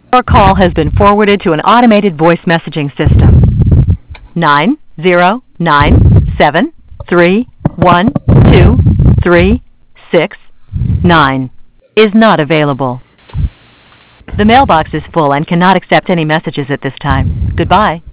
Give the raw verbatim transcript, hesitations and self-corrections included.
Your call has been forwarded to an automated voice messaging system. Nine zero nine seven three one two three six nine is not available. The mailbox is full and cannot accept any messages at this time. Goodbye.